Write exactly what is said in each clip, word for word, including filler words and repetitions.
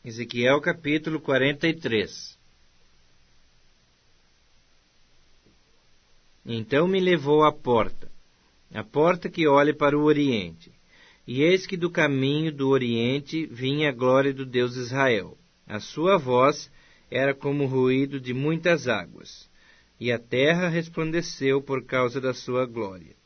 Ezequiel capítulo quarenta e três. Então me levou à porta, a porta que olha para o oriente, e eis que do caminho do oriente vinha a glória do Deus de Israel. A sua voz era como o ruído de muitas águas, e a terra resplandeceu por causa da sua glória.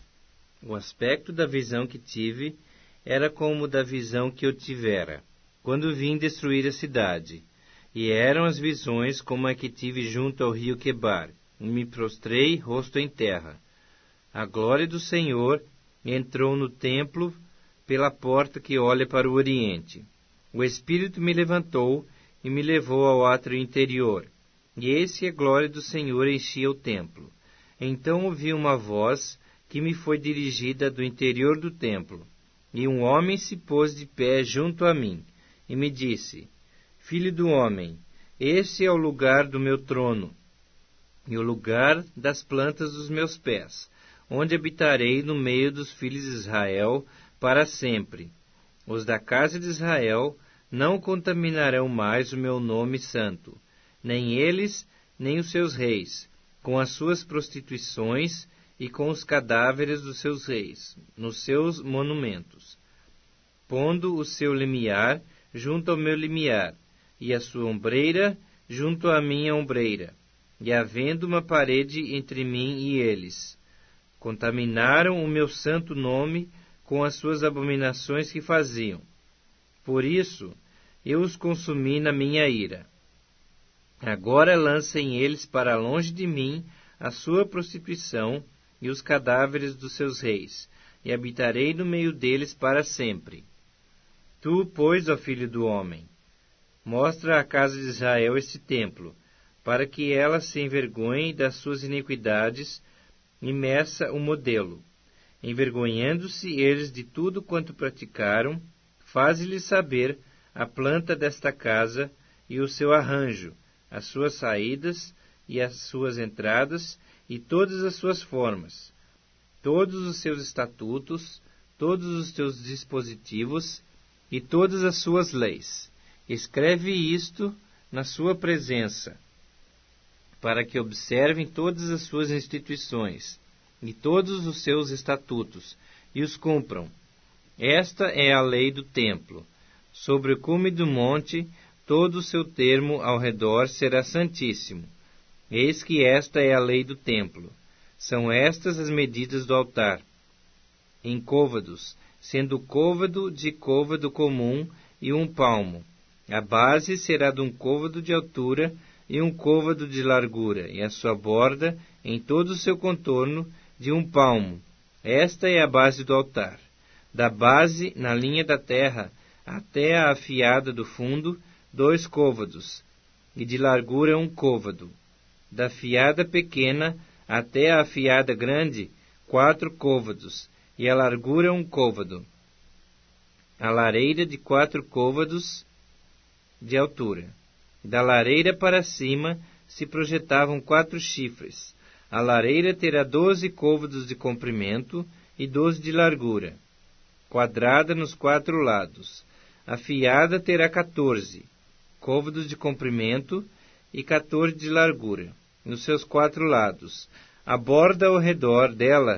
O aspecto da visão que tive era como da visão que eu tivera quando vim destruir a cidade, e eram as visões como a que tive junto ao rio Quebar, e me prostrei rosto em terra. A glória do Senhor entrou no templo pela porta que olha para o oriente. O Espírito me levantou e me levou ao átrio interior, e eis que a glória do Senhor enchia o templo. Então ouvi uma voz que me foi dirigida do interior do templo, e um homem se pôs de pé junto a mim, e me disse: Filho do homem, este é o lugar do meu trono, e o lugar das plantas dos meus pés, onde habitarei no meio dos filhos de Israel para sempre. Os da casa de Israel não contaminarão mais o meu nome santo, nem eles, nem os seus reis, com as suas prostituições e com os cadáveres dos seus reis, nos seus monumentos, pondo o seu limiar junto ao meu limiar, e a sua ombreira junto à minha ombreira, e havendo uma parede entre mim e eles. Contaminaram o meu santo nome com as suas abominações que faziam. Por isso, eu os consumi na minha ira. Agora lancem eles para longe de mim a sua prostituição e os cadáveres dos seus reis, e habitarei no meio deles para sempre. Tu, pois, ó filho do homem, mostra à casa de Israel este templo, para que ela se envergonhe das suas iniquidades e meça o modelo. Envergonhando-se eles de tudo quanto praticaram, faze-lhes saber a planta desta casa e o seu arranjo, as suas saídas e as suas entradas e todas as suas formas, todos os seus estatutos, todos os seus dispositivos e todas as suas leis. Escreve isto na sua presença, para que observem todas as suas instituições e todos os seus estatutos, e os cumpram. Esta é a lei do templo. Sobre o cume do monte, todo o seu termo ao redor será santíssimo. Eis que esta é a lei do templo. São estas as medidas do altar, em côvados, sendo o côvado de côvado comum e um palmo. A base será de um côvado de altura e um côvado de largura, e a sua borda, em todo o seu contorno, de um palmo. Esta é a base do altar. Da base, na linha da terra, até a afiada do fundo, dois côvados, e de largura um côvado. Da afiada pequena até a afiada grande, quatro côvados, e a largura um côvado. A lareira de quatro côvados de altura. Da lareira para cima se projetavam quatro chifres. A lareira terá doze côvados de comprimento e doze de largura, quadrada nos quatro lados. A fiada terá quatorze côvados de comprimento e quatorze de largura, nos seus quatro lados. A borda ao redor dela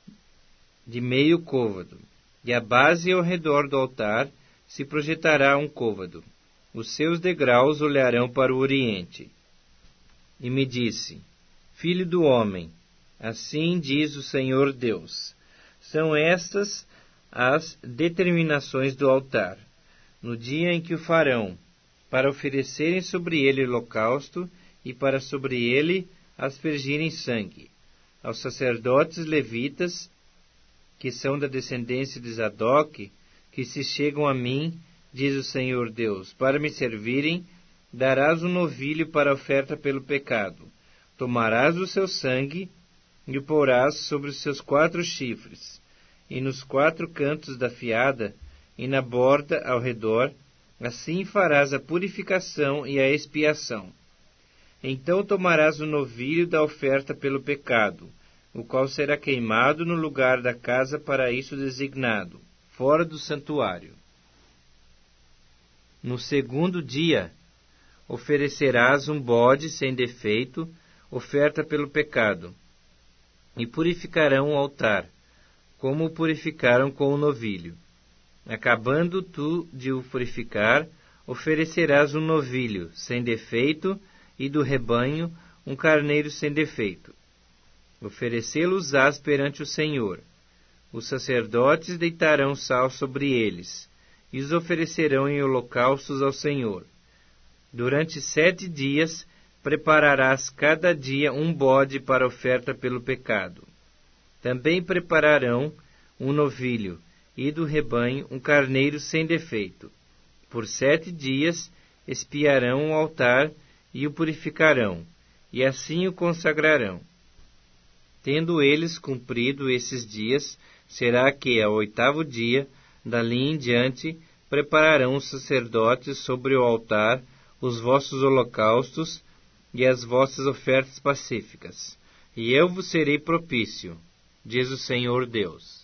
de meio côvado, e a base ao redor do altar se projetará um côvado. Os seus degraus olharão para o oriente. E me disse: Filho do homem, assim diz o Senhor Deus, são estas as determinações do altar, no dia em que o farão, para oferecerem sobre ele holocausto e para sobre ele aspergirem sangue. Aos sacerdotes levitas, que são da descendência de Zadok, que se chegam a mim, diz o Senhor Deus, para me servirem, darás um novilho para oferta pelo pecado. Tomarás o seu sangue e o porás sobre os seus quatro chifres, e nos quatro cantos da fiada, e na borda ao redor, assim farás a purificação e a expiação. Então tomarás o novilho da oferta pelo pecado, o qual será queimado no lugar da casa para isso designado, fora do santuário. No segundo dia, oferecerás um bode sem defeito, oferta pelo pecado, e purificarão o altar, como o purificaram com o novilho. Acabando tu de o purificar, oferecerás um novilho sem defeito, e do rebanho um carneiro sem defeito. Oferecê-los-ás perante o Senhor. Os sacerdotes deitarão sal sobre eles, e os oferecerão em holocaustos ao Senhor. Durante sete dias prepararás cada dia um bode para oferta pelo pecado. Também prepararão um novilho, e do rebanho um carneiro sem defeito. Por sete dias espiarão o altar e o purificarão, e assim o consagrarão. Tendo eles cumprido esses dias, será que, ao oitavo dia, dali em diante, prepararão os sacerdotes sobre o altar os vossos holocaustos e as vossas ofertas pacíficas, e eu vos serei propício, diz o Senhor Deus.